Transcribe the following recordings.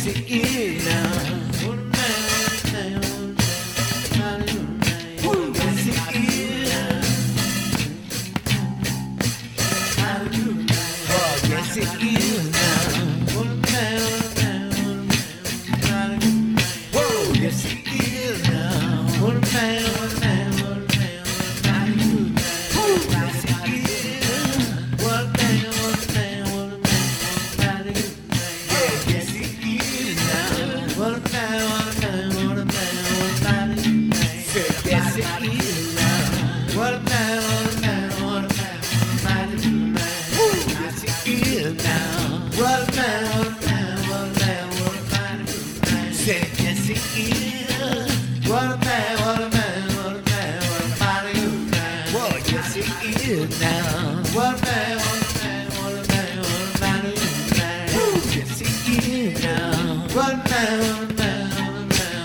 Yes, it is now. What a man, what a man, what a man. Yes, it is now. Oh, yes, it is now. What a man, what a man, what a man. Whoa, yes, it is now. What a man, what a man, what a man. Now, what a man, what a man, what a man, what a man, yes he is now. What a man, what a man,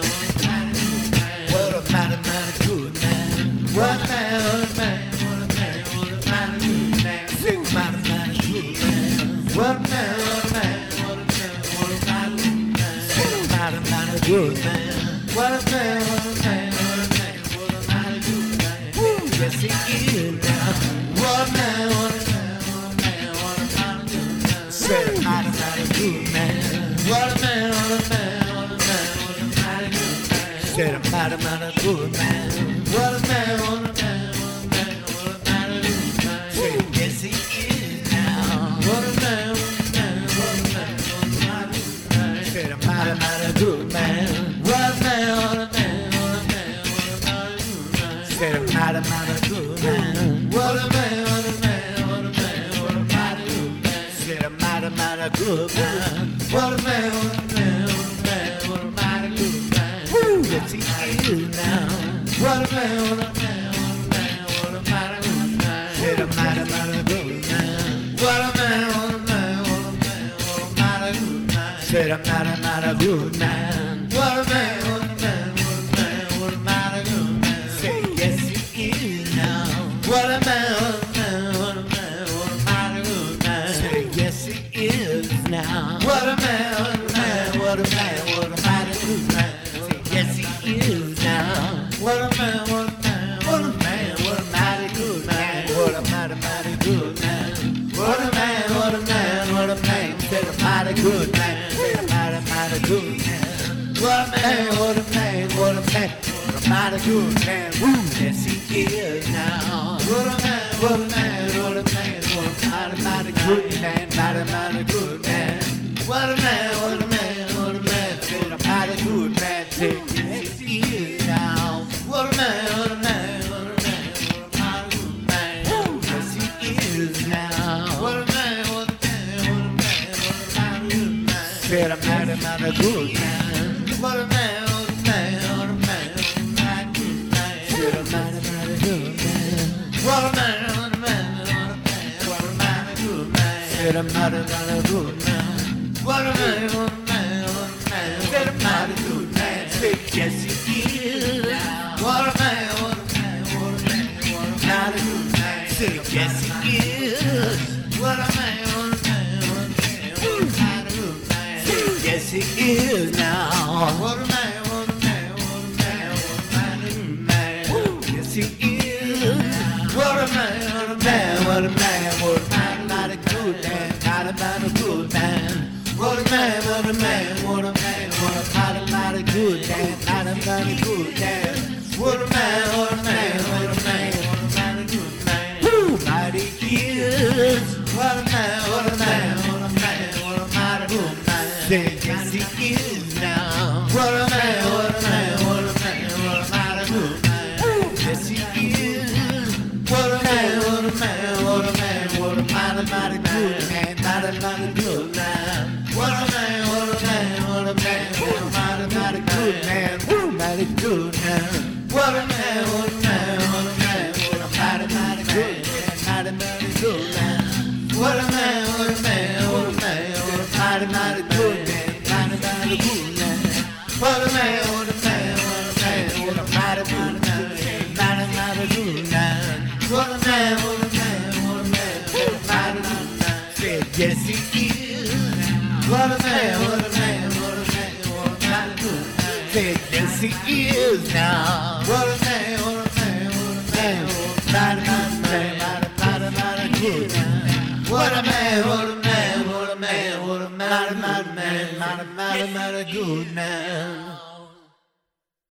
what a man, what a man, good man. What a man, what a man, what a man, what a man, good man. Sing man, good man. What a man, what a man, what a man, what a man, good man. Sing man, good man. What a man, what a man, what a man, what a man, good man. Yes he is now. What a man, what a man, what a man, what a man, good man. Said a mighty, mighty good man. What a man, what a man, what a man, what a mighty good man. Said a mighty, mighty good man. What a man, what a man, what a man, what a mighty good man. Said yes he is now. What a man, what a man, what a man, what a mighty good man. Said a mighty, mighty good man. What a man, what a man, what a man, what a mighty good man. Said a mighty, mighty good man. What a man, what a man, what a man, what a mighty good man. Said a mighty, mighty good man. What a man, what a man, what a man, what a mighty good man. Woo, yes he is now. What a man, what a man, what a man, what a mighty good man. Said a mighty, mighty good man. What a man, what a man, what a man, what a mighty good man. Said a mighty, mighty good man. What a man, what a man, what a man, what a mighty good man. Say yes he is now. What a man, what a man, what a man, what a mighty good man. Say yes he is now. What a man, what a man, what a man, what a mighty good man. Say yes he is now. What a man, what a man, what a man, what a mighty good man. What a mighty, mighty good man. What a man, what a man, what a man. Say a mighty good man. Say a mighty, mighty good man. What a man, what a man, what a man. Mighty good man, woo, yes he is now. What a man, what a man, what a man, what a mighty, mighty good man, mighty, mighty good man. What a man, what a man, what a man, said a mighty good man, say yes he is now. What a man, what a man, what a man, what a mighty good man, woo, yes he is now. What a man, what a man, what a man, what a mighty good man, said a mighty, mighty good man. What a man, what a man, what a man. What a man, what a man, what a man, what a man, good man. Said a mighty, mighty good man. What a man, what a man, what a man. Said a mighty good man. Say yes he is. What a man, what a man, what a man, what a mighty good man. Say yes he is. What a man, what a man, what a man, what a mighty good man. Say yes he is now. What a man, what a man, what a man, what a mighty good man. Yes he is. What a man, what a man, what a man, what a mighty, mighty good man, mighty, mighty good man. What a man, what a man, what a man, what a mighty, mighty good man, mighty, mighty good man. What a man, what a man, what a man, what a mighty good man. Woo, mighty is. What a man, what a man, what a man, what a mighty good man. Say yes he is now. What a man, what a man, what a man, what a mighty good man. Yes he is. What a man, what a man, what a man, what a mighty, mighty good man, mighty, mighty good man. What a man, what a man, what a man, what a mighty, mighty good man, woo, mighty good man. What a man, what a man, what a man, what a mighty, mighty good man, mighty, mighty good man. What a man, what a man, what a man, what a mighty, mighty good man, mighty, mighty good man. What a man, what a man, what a man, what a mighty, mighty good man, mighty, mighty good man. What a man, what a man, what a man, what a mighty good man. Said yes he is. What a man, what a man, what a yes he is now. What a man, what a man, what a man, mighty good man. What a man, what a man, what a man, what a mighty good man.